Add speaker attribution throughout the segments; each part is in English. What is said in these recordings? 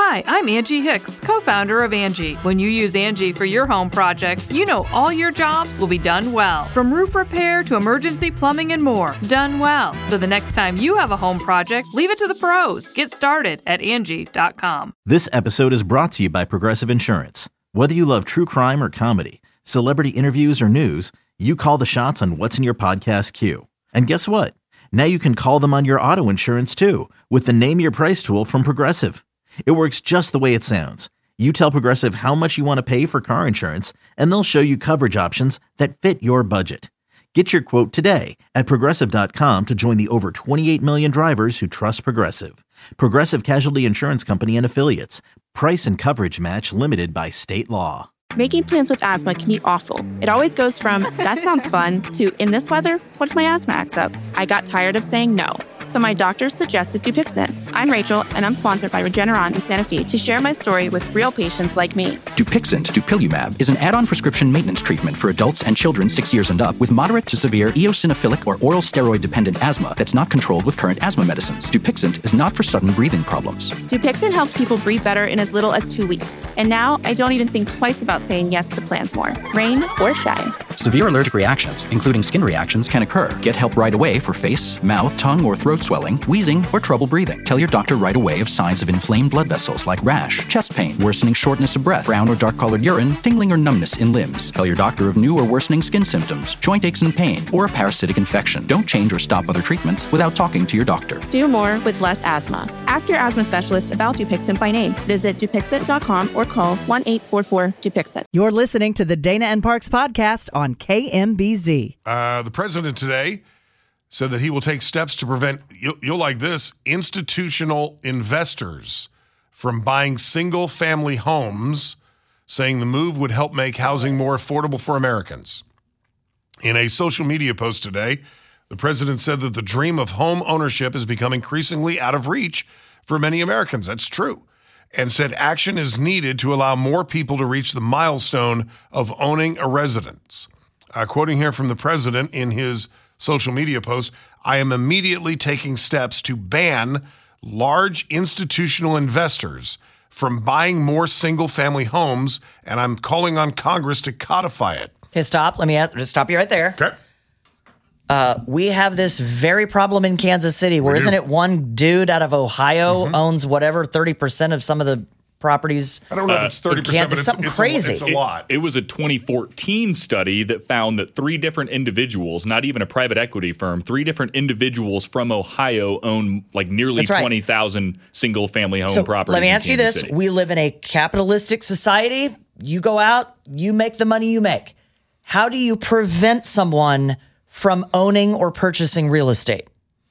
Speaker 1: Hi, I'm Angie Hicks, co-founder of Angie. When you use Angie for your home projects, you know all your jobs will be done well. From roof repair to emergency plumbing and more, done well. So the next time you have a home project, leave it to the pros. Get started at Angie.com.
Speaker 2: This episode is brought to you by Progressive Insurance. Whether you love true crime or comedy, celebrity interviews or news, you call the shots on what's in your podcast queue. And guess what? Now you can call them on your auto insurance too with the Name Your Price tool from Progressive. It works just the way it sounds. You tell Progressive how much you want to pay for car insurance, and they'll show you coverage options that fit your budget. Get your quote today at Progressive.com to join the over 28 million drivers who trust Progressive. Progressive Casualty Insurance Company and Affiliates. Price and coverage match limited by state law.
Speaker 3: Making plans with asthma can be awful. It always goes from, that sounds fun, to, in this weather, what if my asthma acts up? I got tired of saying no, so my doctor suggested Dupixent. I'm Rachel, and I'm sponsored by Regeneron in Santa Fe to share my story with real patients like me.
Speaker 4: Dupixent, dupilumab, is an add-on prescription maintenance treatment for adults and children 6 years and up with moderate to severe eosinophilic or oral steroid-dependent asthma that's not controlled with current asthma medicines. Dupixent is not for sudden breathing problems.
Speaker 3: Dupixent helps people breathe better in as little as 2 weeks. And now I don't even think twice about saying yes to plans more, rain or shine.
Speaker 4: Severe allergic reactions, including skin reactions, can occur. Get help right away for face, mouth, tongue, or throat swelling, wheezing, or trouble breathing. Tell your doctor right away of signs of inflamed blood vessels like rash, chest pain, worsening shortness of breath, brown or dark-colored urine, tingling or numbness in limbs. Tell your doctor of new or worsening skin symptoms, joint aches and pain, or a parasitic infection. Don't change or stop other treatments without talking to your doctor.
Speaker 3: Do more with less asthma. Ask your asthma specialist about Dupixent by name. Visit Dupixent.com or call 1-844-DUPIXENT.
Speaker 5: You're listening to the Dana and Parks podcast on KMBZ.
Speaker 6: The president today said that he will take steps to prevent, you'll like this, institutional investors from buying single-family homes, saying the move would help make housing more affordable for Americans. In a social media post today, the president said that the dream of home ownership has become increasingly out of reach for many Americans. That's true. And said action is needed to allow more people to reach the milestone of owning a residence. Quoting here from the president in his social media post, I am immediately taking steps to ban large institutional investors from buying more single-family homes, and I'm calling on Congress to codify it.
Speaker 7: Okay, stop. Let me just stop you right there.
Speaker 6: Okay.
Speaker 7: We have this very problem in Kansas City where isn't it one dude out of Ohio owns whatever 30% of some of the properties?
Speaker 6: I don't know if it's 30%, but
Speaker 7: it's something crazy.
Speaker 6: It's a lot.
Speaker 8: It was a 2014 study that found that 3 different individuals, not even a private equity firm, 3 different individuals from Ohio own like nearly 20,000 single-family home properties.
Speaker 7: Let me ask you this.
Speaker 8: City.
Speaker 7: We live in a capitalistic society. You go out, you make the money you make. How do you prevent someone from owning or purchasing real estate?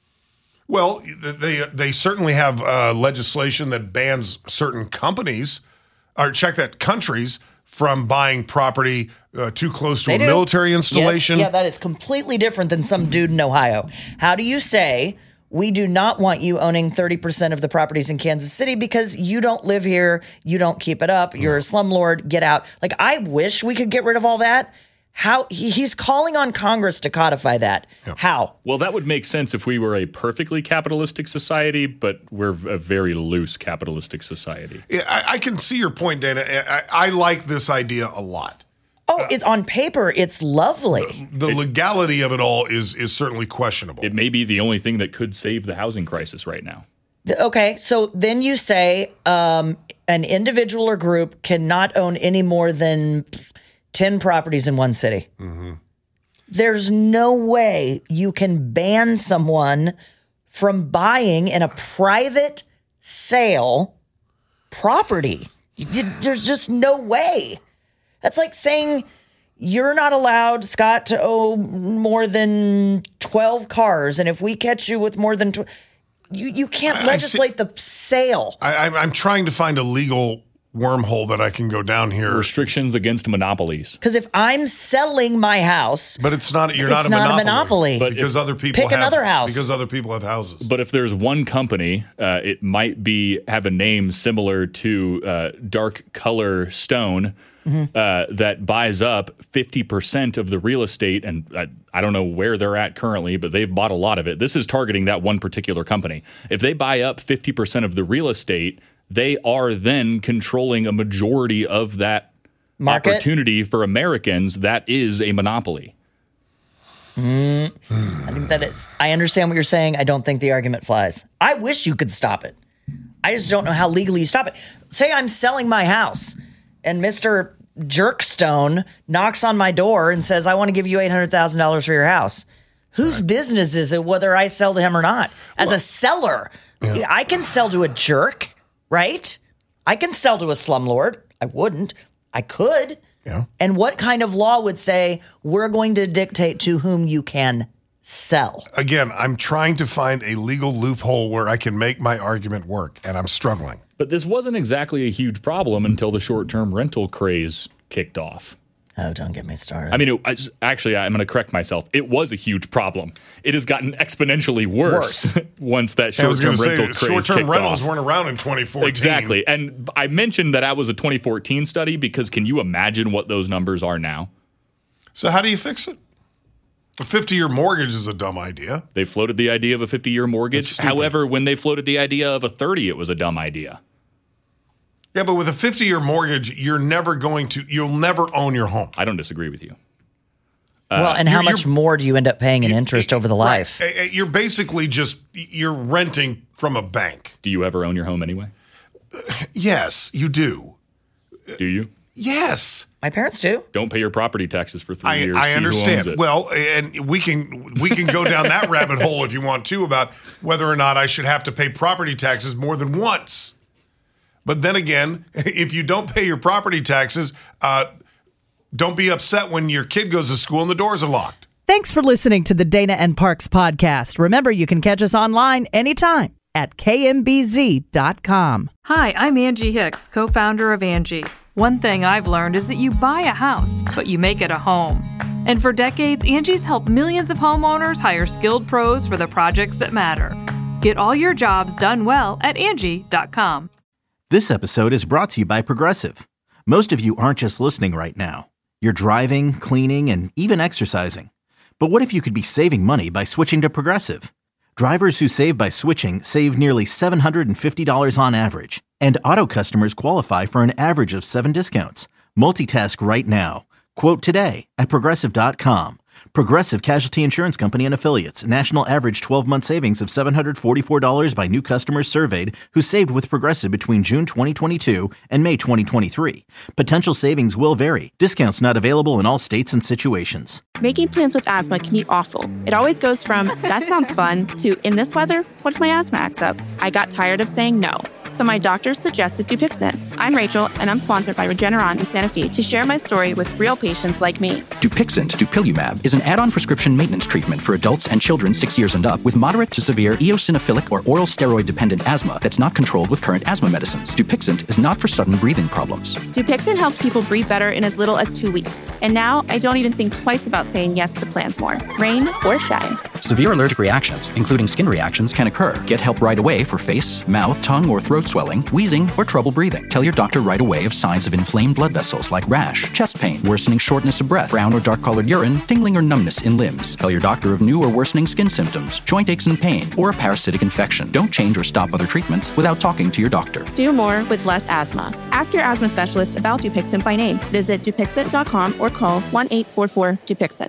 Speaker 6: Well, they certainly have legislation that bans certain companies, or countries from buying property too close to a military installation.
Speaker 7: Yes. Yeah, that is completely different than some dude in Ohio. How do you say, we do not want you owning 30% of the properties in Kansas City because you don't live here, you don't keep it up, you're a slumlord, get out. Like, I wish we could get rid of all that. How he's calling on Congress to codify that. Yeah. How?
Speaker 8: Well, that would make sense if we were a perfectly capitalistic society, but we're a very loose capitalistic society.
Speaker 6: Yeah, I can see your point, Dana. I like this idea a lot.
Speaker 7: Oh, it's on paper, it's lovely.
Speaker 6: The legality of it all is certainly questionable.
Speaker 8: It may be the only thing that could save the housing crisis right now.
Speaker 7: Okay, so then you say an individual or group cannot own any more than 10 properties in one city. Mm-hmm. There's no way you can ban someone from buying in a private sale property. There's just no way. That's like saying you're not allowed, Scott, to own more than 12 cars. And if we catch you with more than 12, you can't legislate the sale.
Speaker 6: I'm trying to find a legal wormhole that I can go down here.
Speaker 8: Restrictions against monopolies.
Speaker 7: Because if I'm selling my house,
Speaker 6: but it's not. You're not a monopoly. But because other people
Speaker 7: pick another house.
Speaker 6: Because other people have houses.
Speaker 8: But if there's one company, it might have a name similar to dark color stone. That buys up 50% of the real estate, and I don't know where they're at currently, but they've bought a lot of it. This is targeting that one particular company. If they buy up 50% of the real estate, they are then controlling a majority of that
Speaker 7: market
Speaker 8: opportunity for Americans. That is a monopoly.
Speaker 7: I think that is. I understand what you're saying. I don't think the argument flies. I wish you could stop it. I just don't know how legally you stop it. Say I'm selling my house and Mr. Jerkstone knocks on my door and says, I want to give you $800,000 for your house. Whose business is it whether I sell to him or not? As a seller, I can sell to a jerk, right? I can sell to a slumlord. I wouldn't. I could.
Speaker 6: Yeah.
Speaker 7: And what kind of law would say we're going to dictate to whom you can sell?
Speaker 6: Again, I'm trying to find a legal loophole where I can make my argument work, and I'm struggling.
Speaker 8: But this wasn't exactly a huge problem until the short-term rental craze kicked off.
Speaker 7: Oh, don't get me started.
Speaker 8: I mean, actually, I'm going to correct myself. It was a huge problem. It has gotten exponentially worse once that short-term rental craze kicked off.
Speaker 6: Short-term rentals weren't around in 2014.
Speaker 8: Exactly. And I mentioned that was a 2014 study because can you imagine what those numbers are now?
Speaker 6: So how do you fix it? A 50-year mortgage is a dumb idea.
Speaker 8: They floated the idea of a 50-year mortgage. However, when they floated the idea of a 30, it was a dumb idea.
Speaker 6: Yeah, but with a 50-year mortgage, you'll never own your home.
Speaker 8: I don't disagree with you.
Speaker 7: Well, and how much more do you end up paying in interest over the life?
Speaker 6: Right. You're basically you're renting from a bank.
Speaker 8: Do you ever own your home anyway?
Speaker 6: Yes, you do.
Speaker 8: Do you?
Speaker 6: Yes.
Speaker 7: My parents do.
Speaker 8: Don't pay your property taxes for 3 years.
Speaker 6: I understand.
Speaker 8: Who owns it.
Speaker 6: Well, and we can go down that rabbit hole if you want to about whether or not I should have to pay property taxes more than once. But then again, if you don't pay your property taxes, don't be upset when your kid goes to school and the doors are locked.
Speaker 5: Thanks for listening to the Dana and Parks podcast. Remember, you can catch us online anytime at kmbz.com.
Speaker 1: Hi, I'm Angie Hicks, co-founder of Angie. One thing I've learned is that you buy a house, but you make it a home. And for decades, Angie's helped millions of homeowners hire skilled pros for the projects that matter. Get all your jobs done well at Angie.com.
Speaker 2: This episode is brought to you by Progressive. Most of you aren't just listening right now. You're driving, cleaning, and even exercising. But what if you could be saving money by switching to Progressive? Drivers who save by switching save nearly $750 on average. And auto customers qualify for an average of 7 discounts. Multitask right now. Quote today at Progressive.com. Progressive Casualty Insurance Company and Affiliates. National average 12-month savings of $744 by new customers surveyed who saved with Progressive between June 2022 and May 2023. Potential savings will vary. Discounts not available in all states and situations.
Speaker 3: Making plans with asthma can be awful. It always goes from, that sounds fun, to, in this weather, what if my asthma acts up? I got tired of saying no, so my doctor suggested Dupixent. I'm Rachel, and I'm sponsored by Regeneron in Santa Fe to share my story with real patients like me.
Speaker 4: Dupixent, dupilumab, is an add-on prescription maintenance treatment for adults and children 6 years and up with moderate to severe eosinophilic or oral steroid-dependent asthma that's not controlled with current asthma medicines. Dupixent is not for sudden breathing problems.
Speaker 3: Dupixent helps people breathe better in as little as 2 weeks. And now I don't even think twice about saying yes to plans more, rain or shine.
Speaker 4: Severe allergic reactions, including skin reactions, can occur. Get help right away for face, mouth, tongue, or throat swelling, wheezing, or trouble breathing. Tell your doctor right away of signs of inflamed blood vessels like rash, chest pain, worsening shortness of breath, brown or dark-colored urine, tingling or numbness in limbs. Tell your doctor of new or worsening skin symptoms, joint aches and pain, or a parasitic infection. Don't change or stop other treatments without talking to your doctor.
Speaker 3: Do more with less asthma. Ask your asthma specialist about Dupixent by name. Visit Dupixent.com or call 1-844-DUPIXENT.